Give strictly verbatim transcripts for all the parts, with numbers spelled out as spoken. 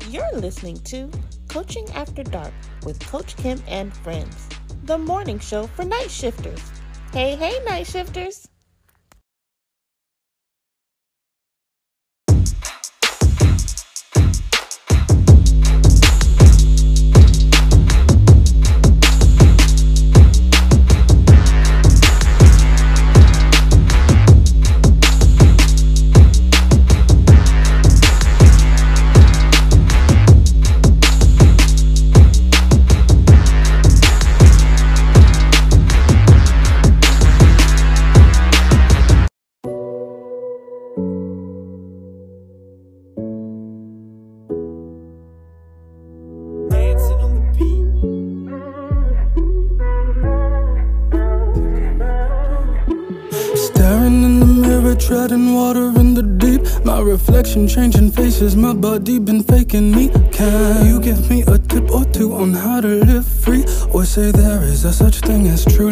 You're listening to Coaching After Dark with Coach Kim and friends, the morning show for night shifters. Hey, hey, night shifters. Treading water in the deep, my reflection changing faces, my body been faking me. Can you give me a tip or two on how to live free, or say there is a such thing as true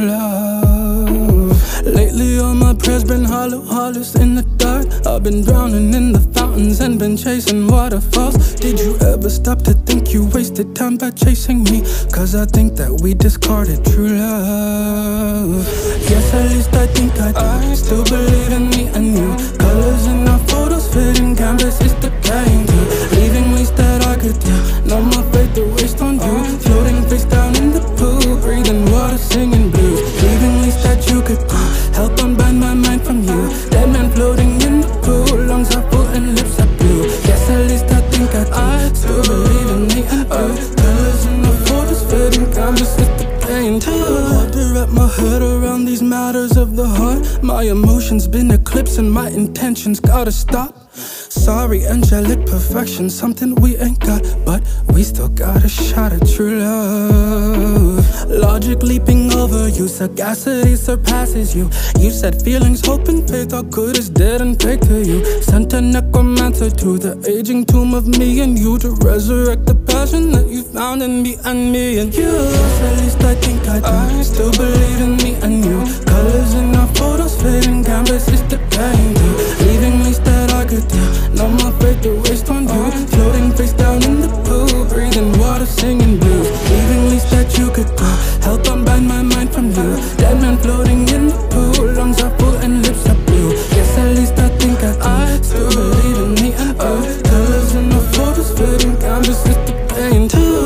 love? Lately all my prayers been hollow, hollows in the dark. I've been drowning in the fountains and been chasing waterfalls. Did you ever stop to think you wasted time by chasing me? Cause I think that we discarded true love. Yes, at least I think I do. I still believe in me and you. Colors in our photos, fading canvas is the game too. Leaving ways that I could do. No more faith to waste on you. Floating face down in the pool, breathing water, singing blues. Leaving ways that you could do. Help unbind my mind from you. Dead man floating in the pool, lungs are full and lips are blue. Yes, at least I think I do. I still believe in me and you. Colors in our photos, fading canvas is the game too. Hard to wrap my head around these matters of the heart. My emotions been eclipsing my intentions, gotta stop. Sorry, angelic perfection, something we ain't got, but we still got a shot at true love. Logic leaping over you, sagacity surpasses you. You said feelings, hope and faith are good as dead and fake to you. Sent a necromancer to the aging tomb of me and you, to resurrect the passion that you found in me and me and you. At least I think I do. I still believe in me and you. Colors in our photos, fading canvas is the game too. Leaving ways that I could do. No more faith to waste on you. Floating face down in the pool, breathing water, singing blues. Leaving least that you could do. Help unbind my mind from you. Dead man floating in the pool, lungs are full and lips are blue. Yes, at least I think I do. I still believe in me and you. Colors in the photos, fading canvas is the pain too.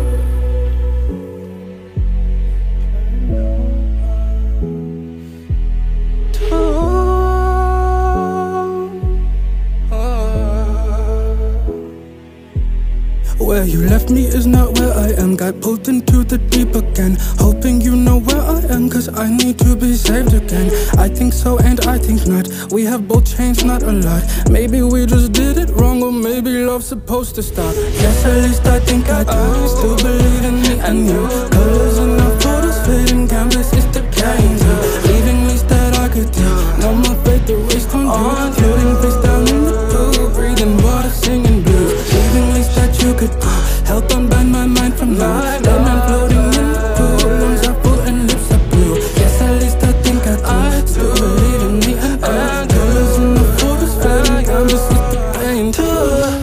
Where you left me is not where I am. Got pulled into the deep again. Hoping you know where I am, cause I need to be saved again. I think so and I think not. We have both changed, not a lot. Maybe we just did it wrong, or maybe love's supposed to stop. Yes, at least I think I do. I still believe in me and you. Colors in our photos, fading canvas is the game too. Leaving ways that I could do. No more faith to waste on you. Floating face down in the pool, breathing water, singing blues. Leaving ways that you could do. Help unbind my mind from you. Dead man floating in the pool, lungs are full and lips are blue. Yes, at least I think I do. I still believe in me and you. Colors in the photos, fading canvas is the pain too.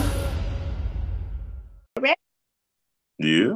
Yeah.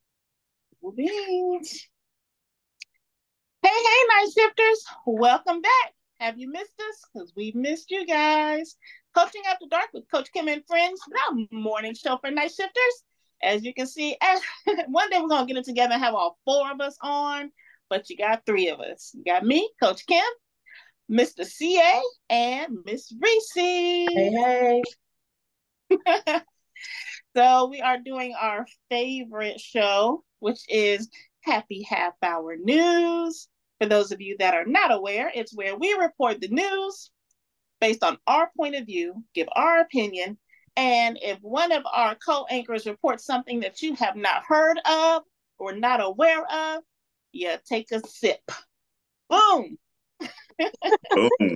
Beans. Hey, hey, night shifters. Welcome back. Have you missed us? Because we've missed you guys. Coaching After Dark with Coach Kim and friends, our morning show for night shifters. As you can see, one day we're going to get it together and have all four of us on, but you got three of us. You got me, Coach Kim, Mister C A, and Miss Reese. Hey, hey. So we are doing our favorite show, which is Happy Half Hour News. For those of you that are not aware, it's where we report the news based on our point of view, give our opinion, and if one of our co-anchors reports something that you have not heard of or not aware of, you take a sip. Boom! Boom.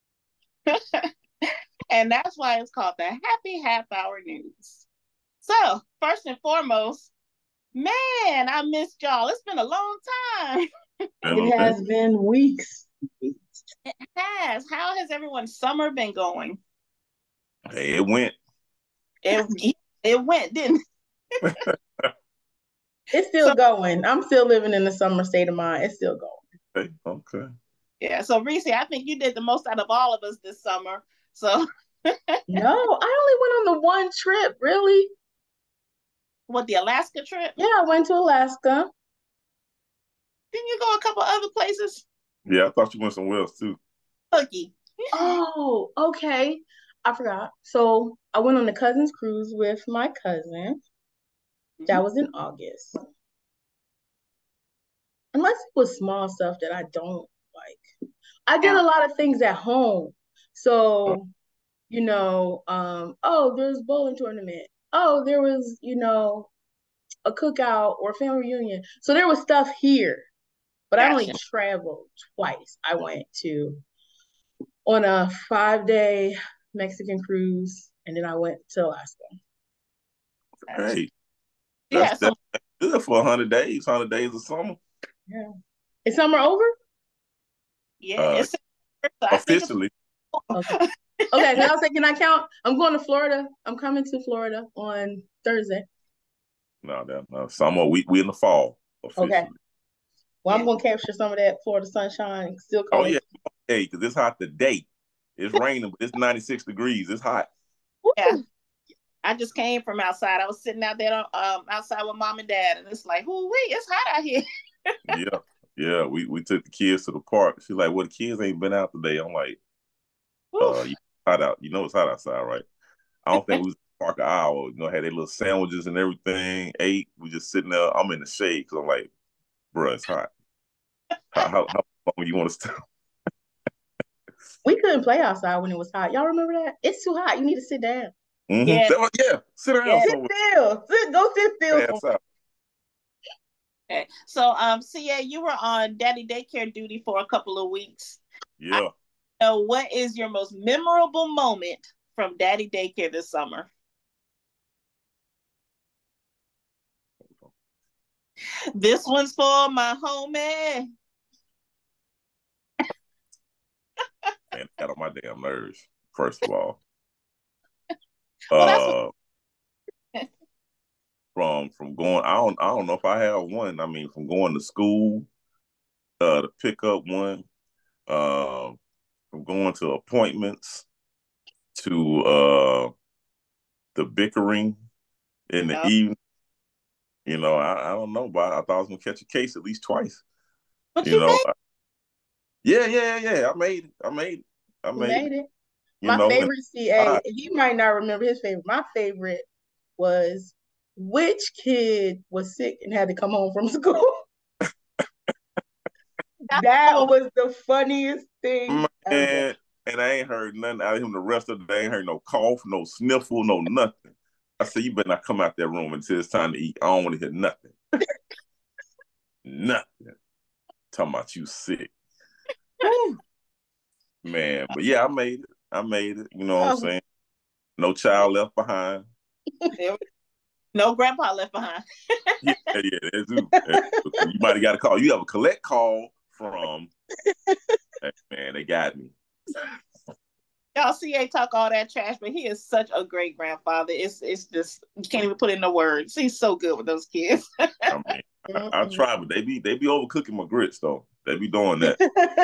And that's why it's called the Happy Half Hour News. So, first and foremost, man, I missed y'all. It's been a long time. It has been weeks. It has. How has everyone's summer been going? Hey, it went. It, It went, didn't it? It's still so, going. I'm still living in the summer state of mind. It's still going. Okay. Okay. Yeah. So Reese, I think you did the most out of all of us this summer. So no, I only went on the one trip, really. What, the Alaska trip? Yeah, I went to Alaska. Didn't you go a couple other places? Yeah, I thought you went somewhere else too. Cookie. Oh, okay. I forgot. So I went on the cousin's cruise with my cousin. Mm-hmm. That was in August. Unless it was small stuff that I don't like. I did yeah. a lot of things at home. So, you know, um, oh, there's bowling tournament. Oh, there was, you know, a cookout or family reunion. So there was stuff here. But gotcha. I only traveled twice. I went to on a five-day Mexican cruise, and then I went to Alaska. Hey, that's, yeah, so, that's good for one hundred days, one hundred days of summer. Yeah. Is summer over? Yeah, uh, it's officially. Okay. Okay, so I'll say, can I count? I'm going to Florida. I'm coming to Florida on Thursday. No, no, no. Summer, we we in the fall. Officially. Okay. Well, yeah. I'm going to capture some of that Florida sunshine. Still cold. Oh, yeah. Hey, because it's hot today. It's raining, but it's ninety-six degrees. It's hot. Yeah. I just came from outside. I was sitting out there um, outside with mom and dad, and it's like, oh, wait, it's hot out here. yeah. Yeah. We, we took the kids to the park. She's like, well, the kids ain't been out today. I'm like, uh, you hot out. You know it's hot outside, right? I don't think we was in the park an hour. You know, had their little sandwiches and everything. Ate. We just sitting there. I'm in the shade because I'm like, bro, it's hot. How, how, how long do you want to stay? We couldn't play outside when it was hot. Y'all remember that? It's too hot. You need to sit down. Mm-hmm. Yeah. Was, yeah, sit down. Yeah. Sit still. Sit, go sit still. Okay. So, um, C A, you were on daddy daycare duty for a couple of weeks. Yeah. So, what is your most memorable moment from daddy daycare this summer? This one's for my homie. Man, got on my damn nerves, first of all. well, uh, what... from from going, I don't I don't know if I have one. I mean, from going to school, uh, to pick up one, uh, from going to appointments, to uh, the bickering in the yeah. evening. You know, I, I don't know, but I thought I was gonna catch a case at least twice. What you, you know, made? I, yeah, yeah, yeah. I made it. I made it. I made, made it. it. My know, favorite C A, I, he might not remember his favorite. My favorite was which kid was sick and had to come home from school. That was the funniest thing man, ever. And I ain't heard nothing out of him the rest of the day. I ain't heard no cough, no sniffle, no nothing. I said, you better not come out that room until it's time to eat. I don't want to hear nothing. Nothing. Talking about you sick. Man, but yeah, I made it. I made it. You know what oh. I'm saying? No child left behind. No grandpa left behind. yeah, yeah. That's, you might have got a call. You have a collect call from, man, they got me. Y'all, C A talk all that trash, but he is such a great grandfather. It's it's just, you can't even put it into words. He's so good with those kids. I mean, I, I try, but they be they be overcooking my grits, though. They be doing that.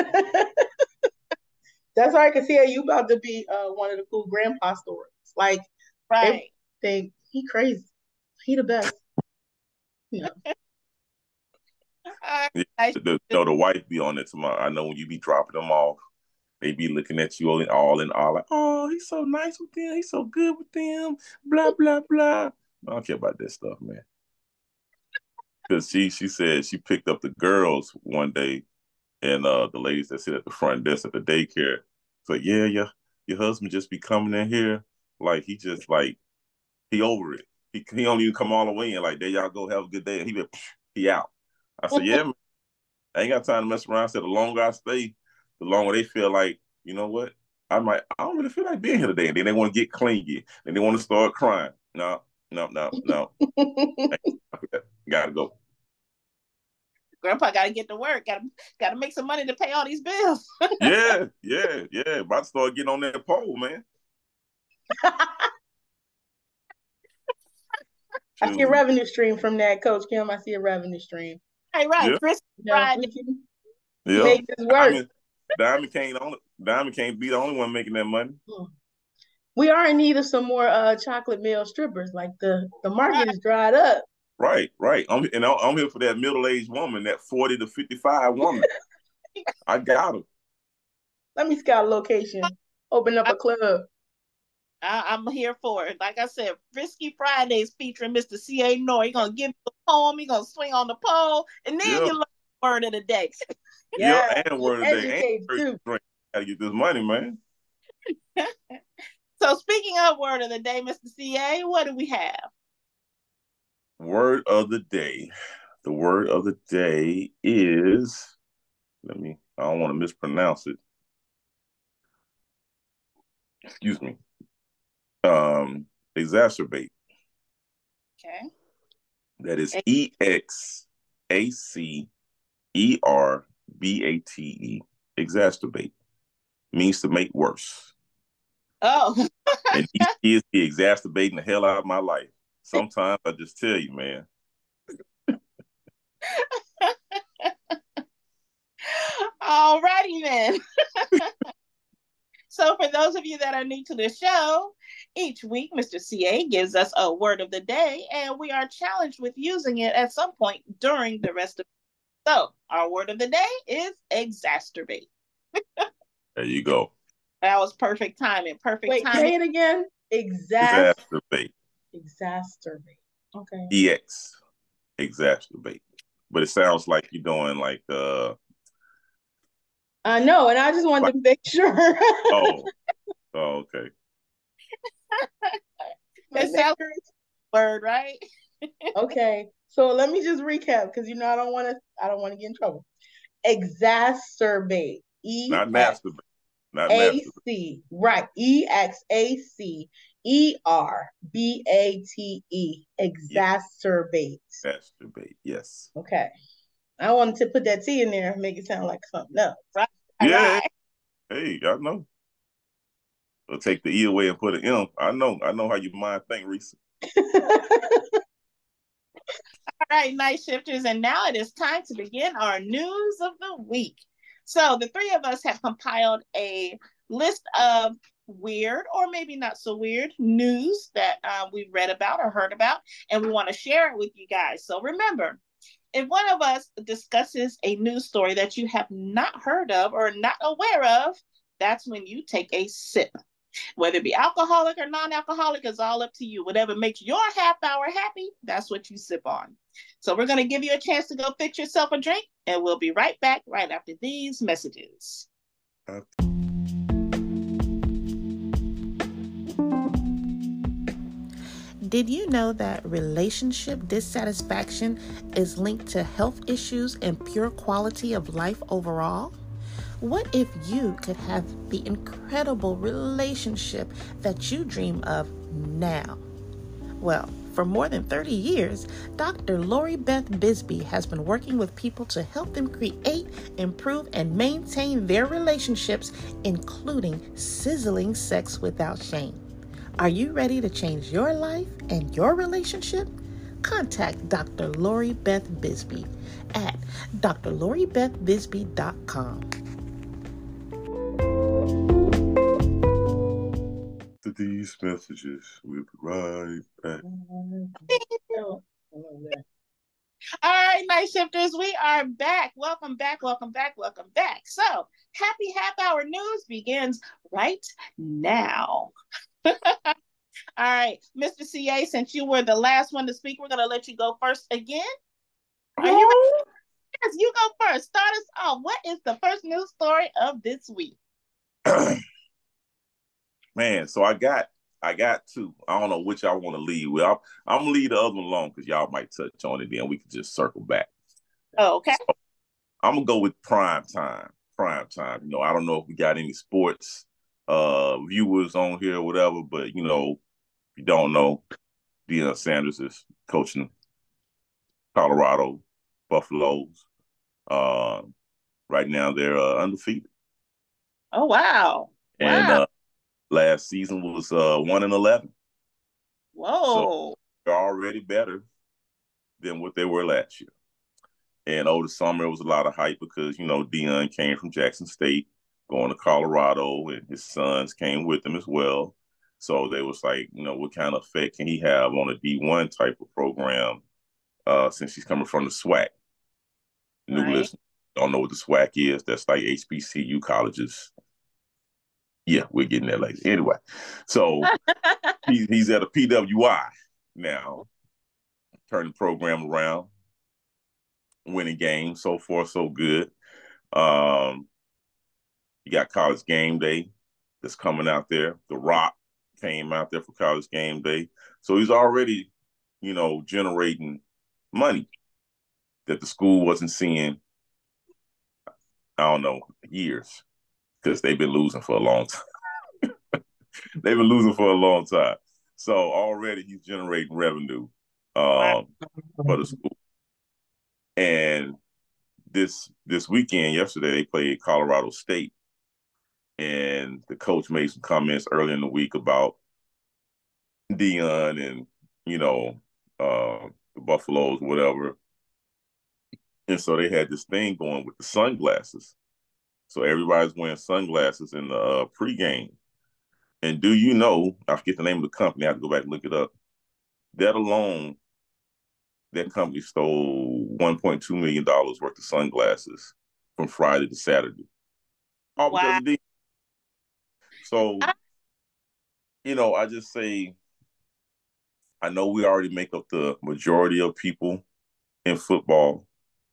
That's why I can see you about to be uh, one of the cool grandpa stories. Like, right? They think he crazy. He the best. Yeah. yeah the, you know, the wife be on it tomorrow. I know when you be dropping them off, they be looking at you all in all in all like, oh, he's so nice with them. He's so good with them. Blah blah blah. I don't care about that stuff, man. Because she she said she picked up the girls one day. And uh, the ladies that sit at the front desk at the daycare, it's like, yeah, yeah, your husband just be coming in here, like he just like he over it. He he don't even come all the way in. Like, there y'all go, have a good day, and he be he out. I said, yeah, man, I ain't got time to mess around. I said, the longer I stay, the longer they feel like, you know what, I might I don't really feel like being here today, and then they want to get clingy, and they want to start crying. No, no, no, no, gotta go. Grandpa got to get to work. Got to got to make some money to pay all these bills. yeah, yeah, yeah. About to start getting on that pole, man. I see a revenue stream from that, Coach Kim. I see a revenue stream. Hey, right, yeah. Frisky Friday. Yeah. Make this work. Diamond, Diamond can't only, Diamond can't be the only one making that money. We are in need of some more uh, chocolate male strippers. Like the the market right. is dried up. Right, right. I'm and I'm here for that middle aged woman, that forty to fifty five woman. I got her. Let me scout a location. Open up a club. I, I'm here for it. Like I said, Frisky Fridays featuring Mister C A Noor. He's gonna give you a poem. He's gonna swing on the pole, and then yeah. you learn the word of the day. Yeah, yeah, and word of the day. And gotta get this money, man. So speaking of word of the day, Mister C A, what do we have? Word of the day. The word of the day is, let me, I don't want to mispronounce it. Excuse me. Um, exacerbate. Okay. That is E X A C E R B A T E. Exacerbate. Means to make worse. Oh. And these kids be exacerbating the hell out of my life. Sometimes I just tell you, man. All righty then. So for those of you that are new to the show, each week Mister C A gives us a word of the day, and we are challenged with using it at some point during the rest of the So our word of the day is exacerbate. There you go. That was perfect timing. Perfect Wait, timing. say it again. Exact- exacerbate. Exacerbate. Okay. E X. Exacerbate. But it sounds like you're doing like uh I know, and I just wanted like, to make sure. oh. Oh, okay. It sounds word, right? Okay. So let me just recap because you know I don't want to I don't want to get in trouble. Exacerbate. E Not masturbate. Not A C. Right. E X A C E R B A T E. Exacerbate. Exacerbate, yes. Okay. I wanted to put that T in there and make it sound like something else. Right. Yeah. Right. Hey, I know. I'll take the E away and put an M. I know. I know how your mind think, Reese. All right, night shifters. And now it is time to begin our news of the week. So the three of us have compiled a list of weird or maybe not so weird news that uh, we've read about or heard about, and we want to share it with you guys. So remember, if one of us discusses a news story that you have not heard of or not aware of, that's when you take a sip. Whether it be alcoholic or non-alcoholic is all up to you. Whatever makes your half hour happy, that's what you sip on. So we're going to give you a chance to go fix yourself a drink, and we'll be right back right after these messages. Okay. Did you know that relationship dissatisfaction is linked to health issues and poor quality of life overall? What if you could have the incredible relationship that you dream of now? Well, for more than thirty years, Doctor Lori Beth Bisbee has been working with people to help them create, improve, and maintain their relationships, including sizzling sex without shame. Are you ready to change your life and your relationship? Contact Doctor Lori Beth Bisbee at d r lori beth bisbee dot com. To these messages, we'll be right back. All right, night shifters, we are back. Welcome back, welcome back, welcome back. So, happy half hour news begins right now. All right, Mister C A, since you were the last one to speak, we're going to let you go first again. Are you ready? Yes, you go first. Start us off. What is the first news story of this week? Man, so I got I got two. I don't know which I want to lead with. I'm, I'm gonna leave the other one alone because y'all might touch on it. Then we can just circle back. Oh, okay. So I'm gonna go with prime time. Prime time. You know, I don't know if we got any sports uh, viewers on here or whatever, but you know, if you don't know, Deion Sanders is coaching Colorado Buffaloes. Uh, right now, they're uh, undefeated. Oh wow! And wow. Uh, last season was uh, one and eleven. Whoa! So, they're already better than what they were last year. And over the summer, it was a lot of hype because, you know, Deion came from Jackson State, going to Colorado, and his sons came with him as well. So they was like, you know, what kind of effect can he have on a D one type of program uh, since he's coming from the SWAC? New Right. listeners don't know what the SWAC is. That's like H B C U colleges. Yeah, we're getting there later. Anyway, so he, he's at a P W I now, turning the program around, winning games, so far so good. Um, you got College Game Day that's coming out there. The Rock came out there for College Game Day. So he's already, you know, generating money that the school wasn't seeing, I don't know, years, because they've been losing for a long time. They've been losing for a long time. So already he's generating revenue um, wow. for the school. And this this weekend, yesterday, they played Colorado State. And the coach made some comments early in the week about Deion and, you know, uh, the Buffaloes, whatever. And so they had this thing going with the sunglasses. So everybody's wearing sunglasses in the uh, pregame. And do you know, I forget the name of the company, I have to go back and look it up. That alone, that company stole one point two million dollars worth of sunglasses from Friday to Saturday. All wow. because of Deion. So, you know, I just say, I know we already make up the majority of people in football,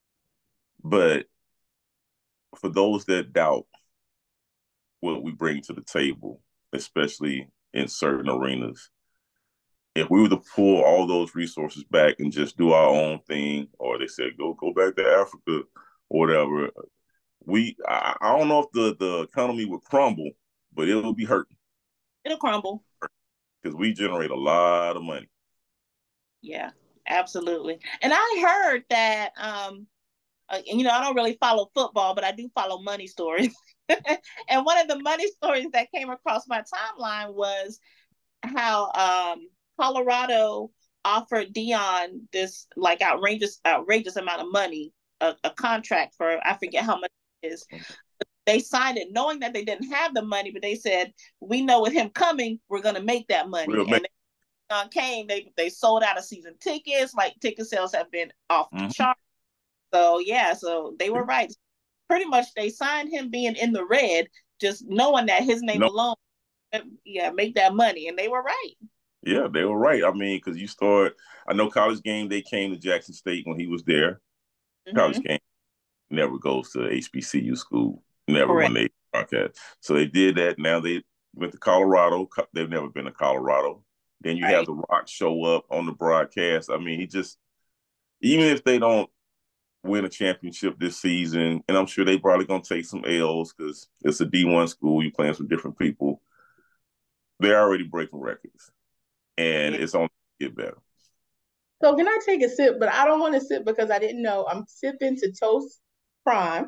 but for those that doubt what we bring to the table, especially in certain arenas, if we were to pull all those resources back and just do our own thing, or they said, go go back to Africa or whatever, we, I, I don't know if the, the economy would crumble, but it will be hurting. It'll crumble. Because we generate a lot of money. Yeah, absolutely. And I heard that, um, uh, you know, I don't really follow football, but I do follow money stories. And one of the money stories that came across my timeline was how um, Colorado offered Deion this like outrageous, outrageous amount of money, a, a contract for, I forget how much it is. They signed it knowing that they didn't have the money, but they said, we know with him coming, we're going to make that money. We'll and make- they uh, came, they they sold out of season tickets. Like ticket sales have been off mm-hmm. the chart. So yeah, so they were right. Pretty much they signed him being in the red, just knowing that his name nope. alone, yeah, make that money. And they were right. Yeah, they were right. I mean, because you start, I know College Game Day came to Jackson State when he was there. Mm-hmm. College Game never goes to H B C U school. Never Correct. When they broadcast. So they did that. Now they went to Colorado. They've never been to Colorado. Then you right. have The Rock show up on the broadcast. I mean, he just, even if they don't win a championship this season, and I'm sure they probably going to take some L's because it's a D one school, you're playing some different people, they're already breaking records. And it's only get better. So can I take a sip? But I don't want to sip because I didn't know. I'm sipping to Toast Prime.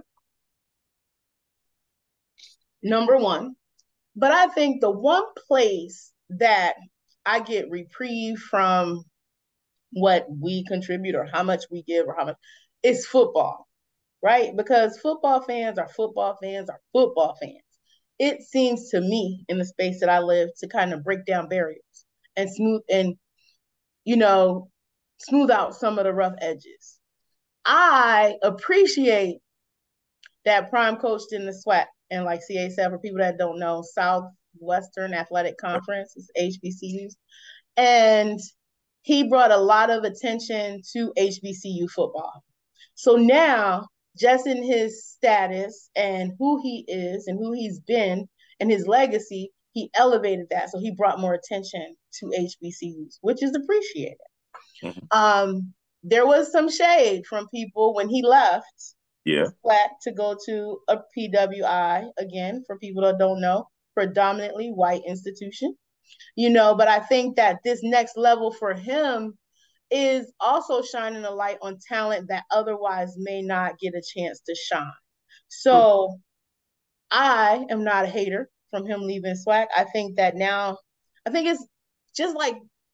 Number one. But I think the one place that I get reprieve from what we contribute or how much we give or how much is football, right? Because football fans are football fans are football fans. It seems to me in the space that I live to kind of break down barriers and smooth and, you know, smooth out some of the rough edges. I appreciate that Prime coached in the SWAC. And like C A said, for people that don't know, Southwestern Athletic Conference is H B C Us. And he brought a lot of attention to H B C U football. So now, just in his status and who he is and who he's been and his legacy, he elevated that. So he brought more attention to H B C Us, which is appreciated. Mm-hmm. Um, there was some shade from people when he left. Yeah. To go to a P W I, again, for people that don't know, predominantly white institution, you know, but I think that this next level for him is also shining a light on talent that otherwise may not get a chance to shine. So I am not a hater from him leaving SWAC. I think that now, I think it's just like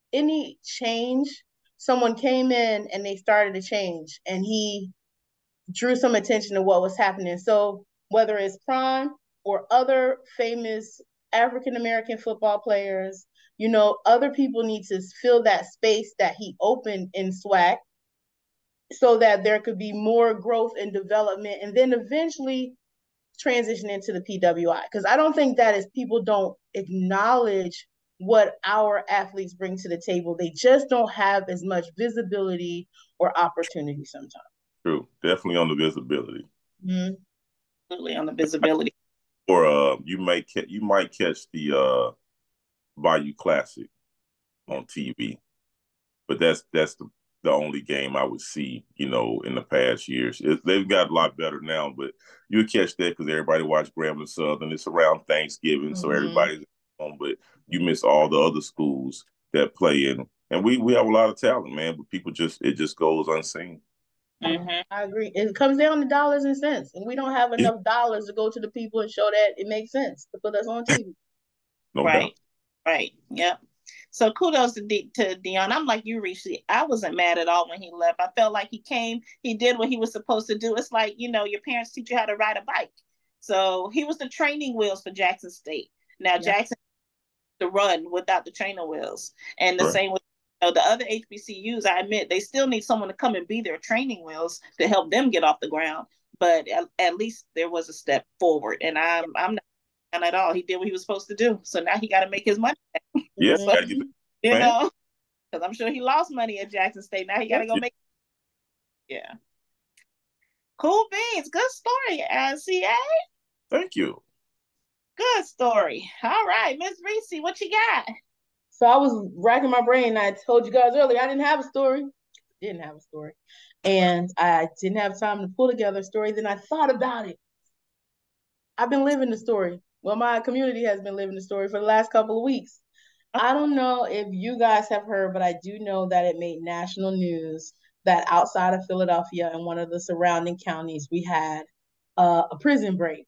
any change, someone came in and they started a change, and he drew some attention to what was happening. So whether it's Prime or other famous African American football players, you know, other people need to fill that space that he opened in SWAC so that there could be more growth and development, and then eventually transition into the P W I. Because I don't think that is, people don't acknowledge what our athletes bring to the table. They just don't have as much visibility or opportunity sometimes. True, definitely on the visibility. Mm-hmm. Absolutely on the visibility. Or uh, you might ca- you might catch the uh, Bayou Classic on T V, but that's that's the the only game I would see, you know, in the past years. It, they've got a lot better now, but you catch that because everybody watch Grambling Southern. It's around Thanksgiving, mm-hmm. so everybody's on, but you miss all the other schools that play in. And we, we have a lot of talent, man, but people just, it just goes unseen. Mm-hmm. I agree. It comes down to dollars and cents, and we don't have enough yeah. dollars to go to the people and show that it makes sense to put us on T V. No right, doubt. Right, yep. So kudos to, De- to Deion. I'm like you, Reese. I wasn't mad at all when he left. I felt like he came, he did what he was supposed to do. It's like, you know, your parents teach you how to ride a bike. So he was the training wheels for Jackson State. Now yeah. Jackson to run without the trainer wheels. And the right. same with you know, the other H B C Us, I admit, they still need someone to come and be their training wheels to help them get off the ground. But at, at least there was a step forward. And I'm I'm not down at all. He did what he was supposed to do. So now he got to make his money back. Yes, so, you know, because I'm sure he lost money at Jackson State. Now he got to go make. Yeah. Cool beans. Good story, uh, C A. Thank you. Good story. All right, Miss Reese, what you got? So I was racking my brain. I told you guys earlier I didn't have a story. Didn't have a story. And I didn't have time to pull together a story. Then I thought about it. I've been living the story. Well, my community has been living the story for the last couple of weeks. I don't know if you guys have heard, but I do know that it made national news that outside of Philadelphia and one of the surrounding counties, we had uh, a prison break.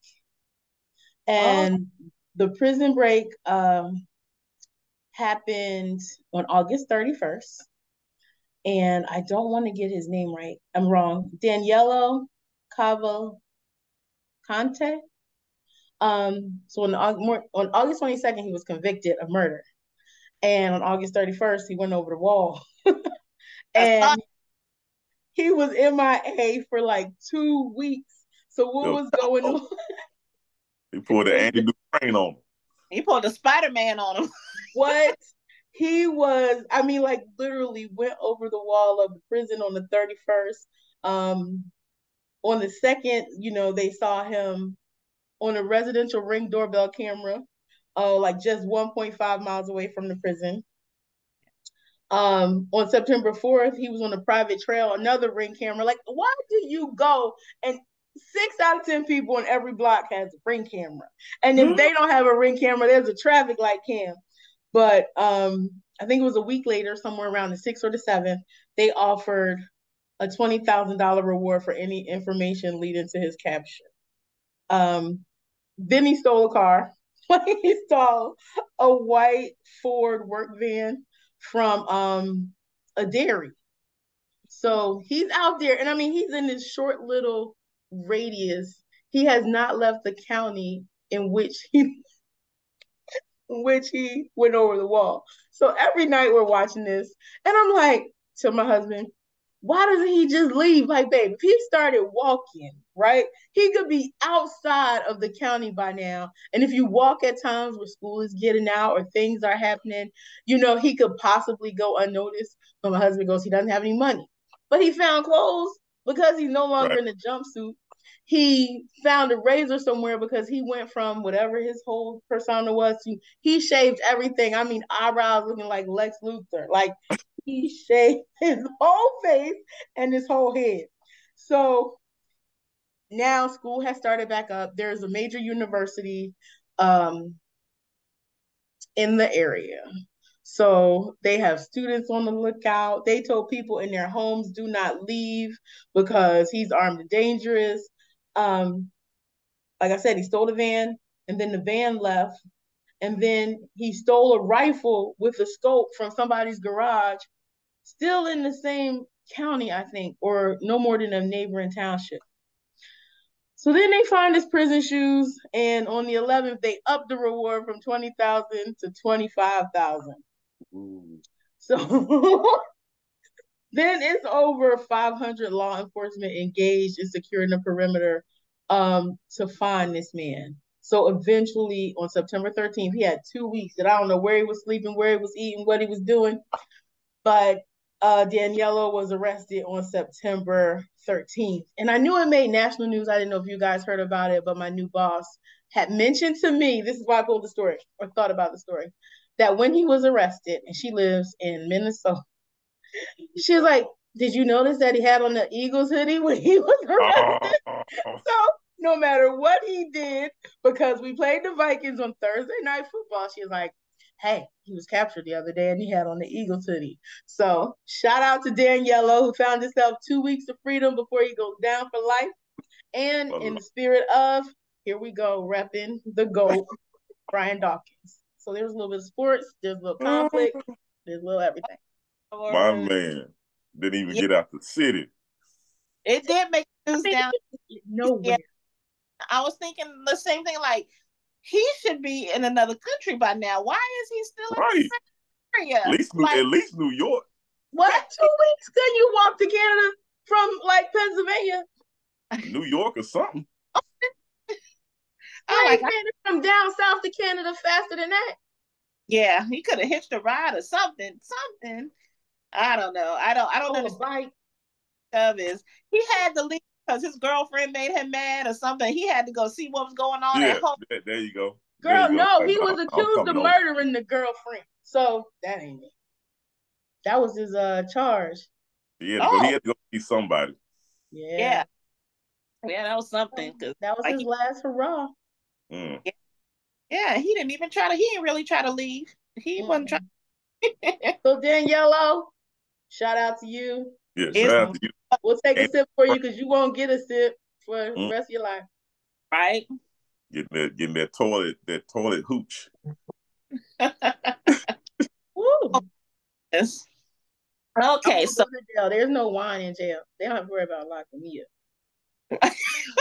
And oh. the prison break um, happened on August thirty-first. And I don't want to get his name right. I'm wrong. Daniello Cavalcante. Um, so on, on August twenty-second, he was convicted of murder. And on August thirty-first, he went over the wall. And he was M I A for like two weeks. So what Yo, was going on? He pulled the Andy Dufresne on him. He pulled the Spider-Man on him. What? He was, I mean, like literally went over the wall of the prison on the thirty-first. Um, on the second, you know, they saw him on a residential Ring doorbell camera, uh, like just one point five miles away from the prison. Um, on September fourth, he was on a private trail, another Ring camera. Like, why do you go and six out of ten people on every block has a Ring camera? And if mm-hmm. they don't have a Ring camera, there's a traffic light cam. But um, I think it was a week later, somewhere around the sixth or the seventh, they offered a twenty thousand dollars reward for any information leading to his capture. Um, then he stole a car. He stole a white Ford work van from um, a dairy. So he's out there, and I mean, he's in this short little radius. He has not left the county in which he which he went over the wall. So every night we're watching this, and I'm like to my husband, why doesn't he just leave? Like, babe, if he started walking, right, he could be outside of the county by now. And if you walk at times where school is getting out or things are happening, you know, he could possibly go unnoticed. But my husband goes, he doesn't have any money. But he found clothes because he's no longer right. in a jumpsuit. He found a razor somewhere because he went from whatever his whole persona was to, he shaved everything. I mean, eyebrows looking like Lex Luthor. Like, he shaved his whole face and his whole head. So now school has started back up. There's a major university um, in the area. So they have students on the lookout. They told people in their homes, do not leave because he's armed and dangerous. Um, like I said, he stole the van, and then the van left. And then he stole a rifle with a scope from somebody's garage, still in the same county, I think, or no more than a neighboring township. So then they find his prison shoes, and on the eleventh, they up the reward from twenty thousand to twenty-five thousand. So then it's over five hundred law enforcement engaged in securing the perimeter um, to find this man. So eventually, on September thirteenth, he had two weeks, and I don't know where he was sleeping, where he was eating, what he was doing, but uh, Daniello was arrested on September thirteenth. And I knew it made national news. I didn't know if you guys heard about it, but my new boss had mentioned to me, this is why I told the story, or thought about the story, that when he was arrested, and she lives in Minnesota, she was like, did you notice that he had on the Eagles hoodie when he was arrested? So no matter what he did, because we played the Vikings on Thursday Night Football, she was like, hey, he was captured the other day and he had on the Eagles hoodie. So shout out to Daniello, who found himself two weeks of freedom before he goes down for life. And in the spirit of, here we go, repping the GOAT, Brian Dawkins. So there's a little bit of sports, there's a little conflict, there's a little everything. My man didn't even yeah. get out the city. It did make news down nowhere. Yeah. I was thinking the same thing, like, he should be in another country by now. Why is he still right. in the area? At least, like, at least New York. What? Two weeks? Couldn't you walk to Canada from, like, Pennsylvania? New York or something. I like, from down south to Canada faster than that. Yeah, he could have hitched a ride or something. Something. I don't know. I don't. I don't oh, know. The of is he had to leave because his girlfriend made him mad or something. He had to go see what was going on yeah, at home. There, there you go. Girl, you no, go. he like, was accused of murdering over. the girlfriend. So that ain't it. That was his uh charge. He had to, oh. go, he had to go see somebody. Yeah. Yeah, yeah that was something. Cause that was like, his he, last hurrah. Mm. Yeah. yeah, he didn't even try to. He didn't really try to leave. He mm. wasn't trying. So Daniello, shout out to you. Yeah, shout it's, out to you. We'll take a sip for you because you won't get a sip for mm. the rest of your life. Right. Getting that, getting that toilet, that toilet hooch. Woo. Yes. Okay, so jail. There's no wine in jail. They don't have to worry about locking me up.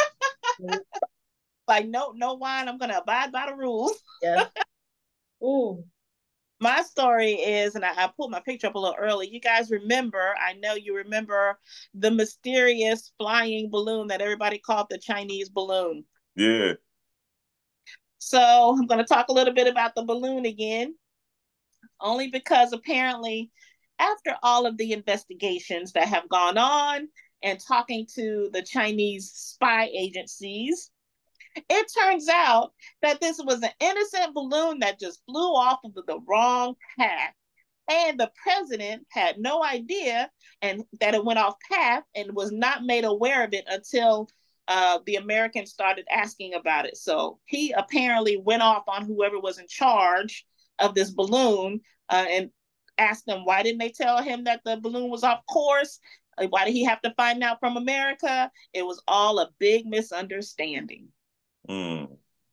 Like no, no wine. I'm gonna abide by the rules. Yeah. Ooh. My story is, and I, I pulled my picture up a little early. You guys remember, I know you remember the mysterious flying balloon that everybody called the Chinese balloon. Yeah. So I'm going to talk a little bit about the balloon again, only because apparently after all of the investigations that have gone on and talking to the Chinese spy agencies, it turns out that this was an innocent balloon that just flew off of the wrong path. And the president had no idea and that it went off path and was not made aware of it until uh, the Americans started asking about it. So he apparently went off on whoever was in charge of this balloon uh, and asked them, why didn't they tell him that the balloon was off course? Why did he have to find out from America? It was all a big misunderstanding. Mm.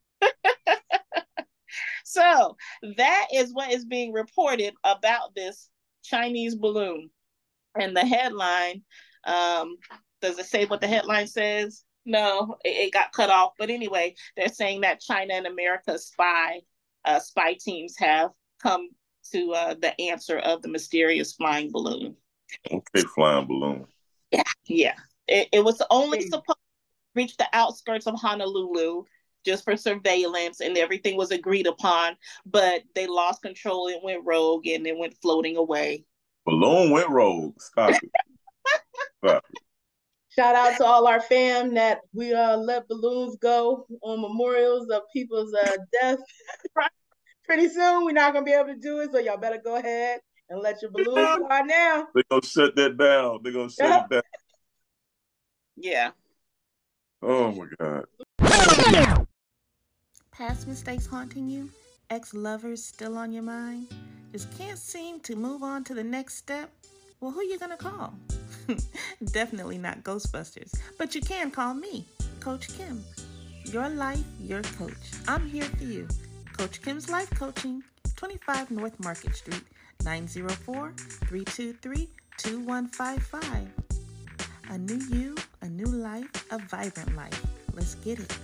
So that is what is being reported about this Chinese balloon. And the headline, um, does it say what the headline says? No, it, it got cut off. But anyway, they're saying that China and America's spy uh, spy teams have come to uh, the answer of the mysterious flying balloon. Okay, flying balloon. Yeah, yeah. It, it was only supposed to reach the outskirts of Honolulu just for surveillance, and everything was agreed upon, but they lost control. It went rogue and it went floating away. Balloon went rogue. Stop it. Stop it. Shout out to all our fam that we uh, let balloons go on memorials of people's uh, death. Pretty soon, we're not going to be able to do it, so y'all better go ahead and let your balloons fly now. They're going to shut that down. They're going to shut it down. Yeah. Oh, my God. Past mistakes haunting you? Ex-lovers still on your mind? Just can't seem to move on to the next step? Well, who you gonna call? Definitely not Ghostbusters, but you can call me, Coach Kim. Your life, your coach. I'm here for you. Coach Kim's Life Coaching, twenty-five North Market Street, nine zero four, three two three, two one five five. A new you, a new life, a vibrant life. Let's get it.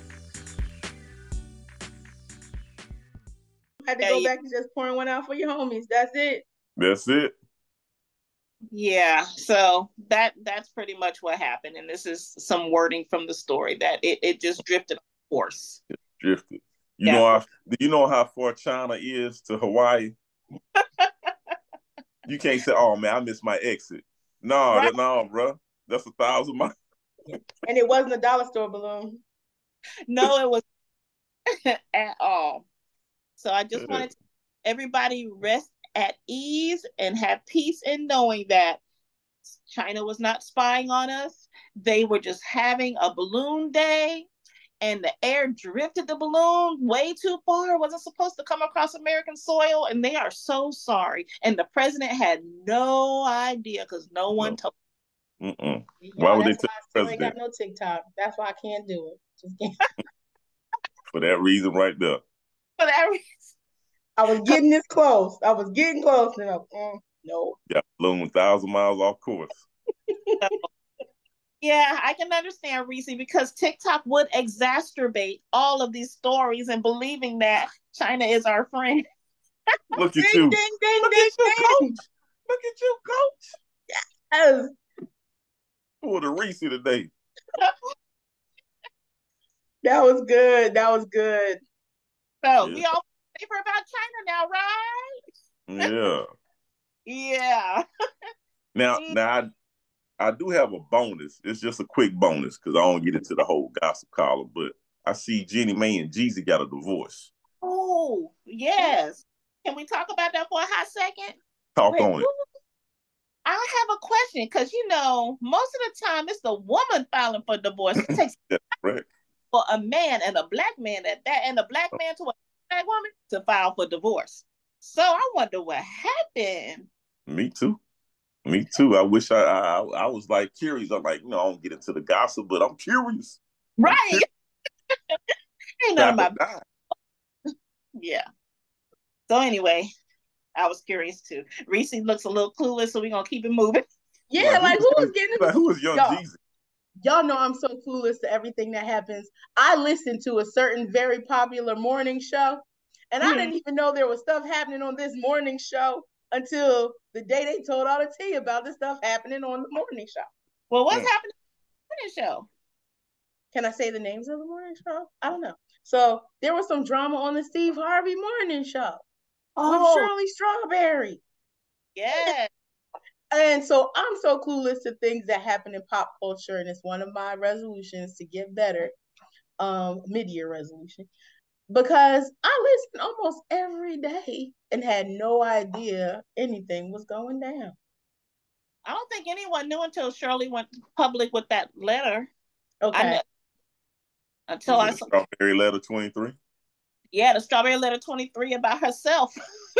I had to go back to just pouring one out for your homies. That's it. That's it. Yeah, so that that's pretty much what happened. And this is some wording from the story that it, it just drifted off course. It drifted. You Yeah. know how do you know how far China is to Hawaii? You can't say, "Oh man, I missed my exit." No, Right. that, no, bro. That's a thousand miles. And it wasn't a dollar store balloon. No, it was at all. So I just Yeah. wanted to, everybody rest at ease and have peace in knowing that China was not spying on us. They were just having a balloon day, and the air drifted the balloon way too far. It wasn't supposed to come across American soil, and they are so sorry. And the president had no idea because no one No. told. Mm-mm. Yeah, Why would they that's tell why I the still ain't got president? no TikTok. That's why I can't do it. Just can't. For that reason right there. For that reason. I was getting this close. I was getting close. And I, mm, no. Got balloon a thousand miles off course. So, yeah, I can understand, Reese, because TikTok would exacerbate all of these stories and believing that China is our friend. Look at Ding, you. ding, ding, Look ding, at you, ding. coach. Look at you, coach. Yes. For the Reese today. That was good. That was good. So Yeah. we all paper about China now, right? Yeah. Yeah. Now, now I, I do have a bonus. It's just a quick bonus because I don't get into the whole gossip column. But I see Jenny Mae and Jeezy got a divorce. Oh, yes. Can we talk about that for a hot second? Talk Wait, on it. I have a question because, you know, most of the time it's the woman filing for divorce. It takes That's correct. for a man and a black man at that, and a black man to a black woman to file for divorce. So I wonder what happened. Me too. Me too. I wish I, I I was like curious. I'm like, you know, I don't get into the gossip, but I'm curious. I'm Right. curious. Ain't nothing Not about to die. yeah. So anyway, I was curious too. Reese looks a little clueless, so we're gonna keep it moving. Yeah, Like, like who who was was getting Like, who was young Y'all. Jeezy? Y'all know I'm so clueless to everything that happens. I listened to a certain very popular morning show, and I Mhm. didn't even know there was stuff happening on this morning show until the day they told all the tea about this stuff happening on the morning show. Well, what's Mm. happening on the show? Can I say the names of the morning show? I don't know. So there was some drama on the Steve Harvey morning show with Oh, Shirley Strawberry. yes. And so I'm so clueless to things that happen in pop culture, and it's one of my resolutions to get better, um, mid-year resolution, because I listen almost every day and had no idea anything was going down. I don't think anyone knew until Shirley went public with that letter. I Okay. know until Was I it the saw, Strawberry Letter twenty-three? yeah, the Strawberry Letter twenty-three about herself.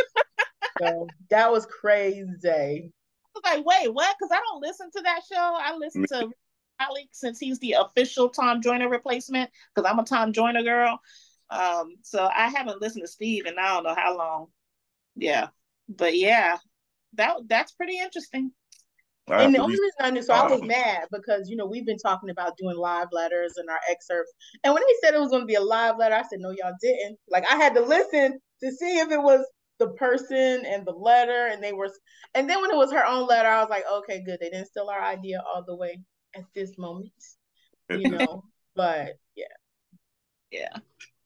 So that was crazy. I was like, wait, what? Because I don't listen to that show. I listen to Alex since he's the official Tom Joyner replacement, because I'm a Tom Joyner girl. Um, so I haven't listened to Steve in I don't know how long. Yeah. But yeah, that that's pretty interesting. I have And the to only read. reason I knew, so I was mad because, you know, we've been talking about doing live letters and our excerpts. And when they said it was going to be a live letter, I said, no, y'all didn't. Like, I had to listen to see if it was the person and the letter. And they were, and then when it was her own letter, I was like, okay, good. They didn't steal our idea all the way at this moment, you know, but yeah. Yeah.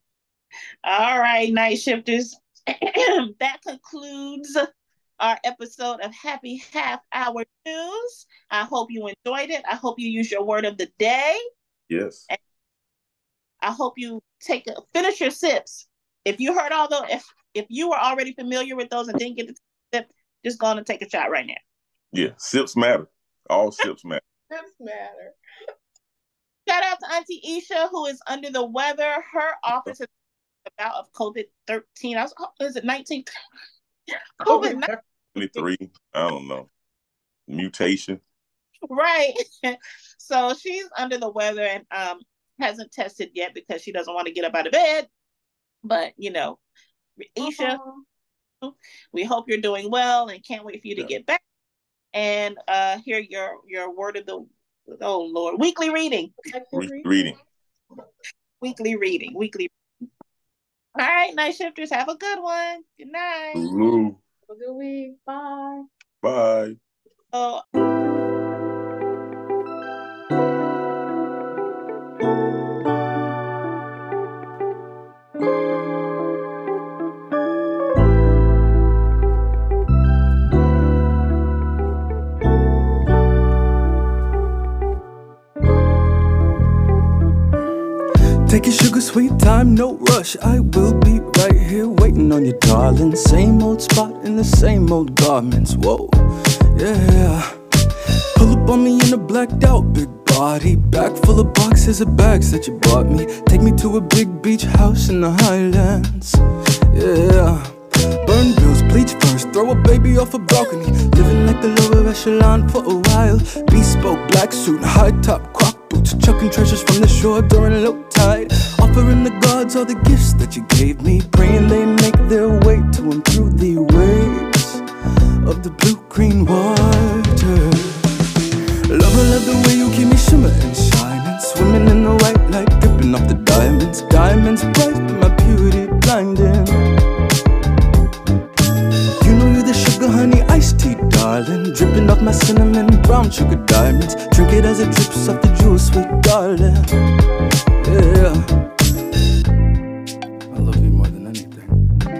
All right, night shifters. That concludes our episode of Happy Half Hour News. I hope you enjoyed it. I hope you use your word of the day. Yes. And I hope you take a, finish your sips. If you heard all those, if if you were already familiar with those and didn't get to sip, just go on and take a shot right now. Yeah. Sips matter. All sips matter. Sips matter. Shout out to Auntie Isha, who is under the weather. Her office is about of COVID thirteen. I was, oh, is it nineteen? COVID twenty-three. I don't know. Mutation. Right. So she's under the weather and um hasn't tested yet because she doesn't want to get up out of bed. But you know, Isha, uh-huh. we hope you're doing well and can't wait for you to get back and uh, hear your, your word of the, oh Lord, weekly reading. Weekly reading. Weekly reading. Weekly. All right, night shifters, have a good one. Good night. Ooh. Have a good week. Bye. Bye. Oh. Take your sugar sweet time, no rush. I will be right here waiting on you, darling. Same old spot in the same old garments. Whoa, yeah. Pull up on me in a blacked out big body, bag full of boxes of bags that you bought me. Take me to a big beach house in the Highlands. Yeah. Burn bills, bleach first, throw a baby off a balcony. Living like the lower echelon for a while. Bespoke black suit, high top croc boots, chucking treasures from the shore during low tide. Offering the gods all the gifts that you gave me, praying they make their way to and through the waves of the blue-green water. Lover, love the way you keep me shimmer and shining, swimming in the white light, dripping off the diamonds. Diamonds bright, but my purity blinding. You know you're the sugar honey iced tea, darling, dripping off my cinnamon brown sugar diamonds. Drink it as it drips off the jewel, sweet darling. Yeah. I love you more than anything.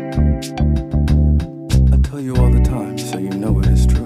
I tell you all the time, so you know it is true.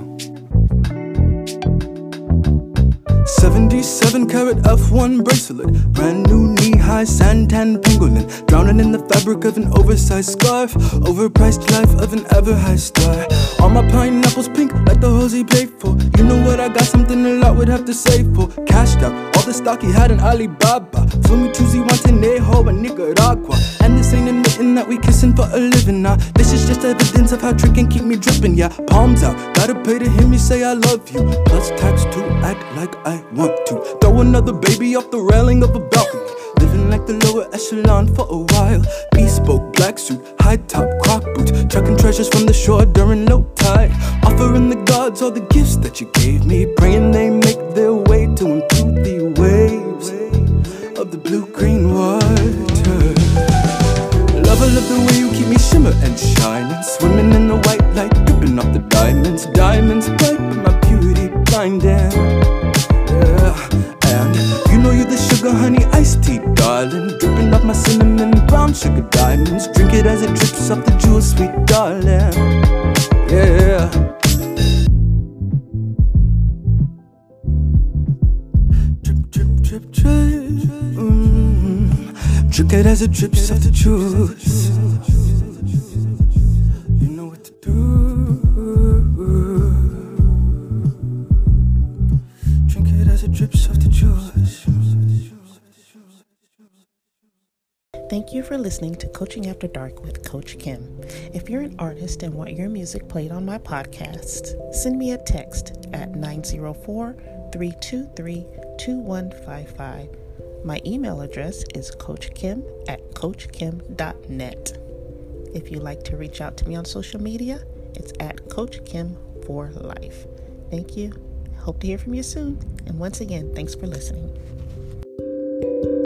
seventy-seven karat F one bracelet, brand new knee-high santan pangolin, drowning in the fabric of an oversized scarf, overpriced life of an ever-high star. All my pineapples pink like the hose he paid for. You know what, I got something a lot would have to save for. Cashed out all the stock he had in Alibaba. Flew me to Zihuatanejo and Nicaragua. And this ain't admitting that we kissing for a living now. This is just evidence of how trick can keep me dripping, yeah. Palms out, gotta pay to hear me say I love you, plus tax to act like I want to. Throw another baby off the railing of a balcony. Living like the lower echelon for a while. Bespoke black suit, high top croc boots, chucking treasures from the shore during low tide. Offering the gods all the gifts that you gave me, praying they make their way to and through the waves of the blue-green water. Lover, love the way you keep me shimmer and shining, swimming in the white light, dripping off the diamonds. Diamonds bright, but my purity blinding. Yeah, and you know you're the sugar honey iced tea, darling, dripping off my cinnamon brown sugar diamonds. Drink it as it drips off the jewel, sweet darling. Yeah. Drip, drip, drip, drip. Mm-hmm. Drink it as it drips off the juice. You know what to do. Drink it as it drips off the juice. Thank you for listening to Coaching After Dark with Coach Kim. If you're an artist and want your music played on my podcast, send me a text at nine zero four, three two three, two one five five. My email address is coachkim at coachkim dot net. If you'd like to reach out to me on social media, it's at Coach Kim for Life. Thank you. Hope to hear from you soon. And once again, thanks for listening.